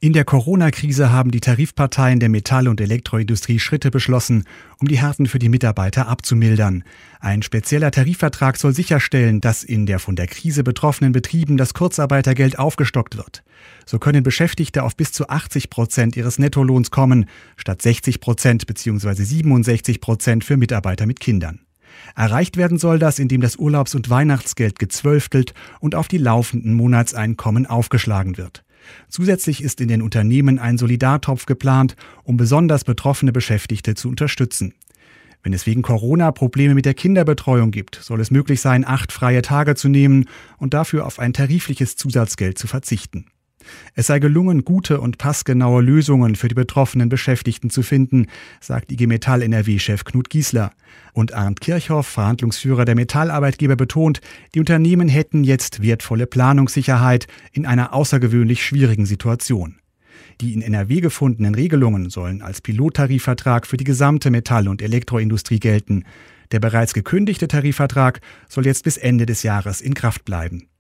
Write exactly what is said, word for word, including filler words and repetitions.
In der Corona-Krise haben die Tarifparteien der Metall- und Elektroindustrie Schritte beschlossen, um die Härten für die Mitarbeiter abzumildern. Ein spezieller Tarifvertrag soll sicherstellen, dass in der von der Krise betroffenen Betrieben das Kurzarbeitergeld aufgestockt wird. So können Beschäftigte auf bis zu achtzig Prozent ihres Nettolohns kommen, statt sechzig Prozent bzw. siebenundsechzig Prozent für Mitarbeiter mit Kindern. Erreicht werden soll das, indem das Urlaubs- und Weihnachtsgeld gezwölftelt und auf die laufenden Monatseinkommen aufgeschlagen wird. Zusätzlich ist in den Unternehmen ein Solidartopf geplant, um besonders betroffene Beschäftigte zu unterstützen. Wenn es wegen Corona Probleme mit der Kinderbetreuung gibt, soll es möglich sein, acht freie Tage zu nehmen und dafür auf ein tarifliches Zusatzgeld zu verzichten. Es sei gelungen, gute und passgenaue Lösungen für die betroffenen Beschäftigten zu finden, sagt I G Metall N R W-Chef Knut Giesler. Und Arndt Kirchhoff, Verhandlungsführer der Metallarbeitgeber, betont, die Unternehmen hätten jetzt wertvolle Planungssicherheit in einer außergewöhnlich schwierigen Situation. Die in N R W gefundenen Regelungen sollen als Pilottarifvertrag für die gesamte Metall- und Elektroindustrie gelten. Der bereits gekündigte Tarifvertrag soll jetzt bis Ende des Jahres in Kraft bleiben.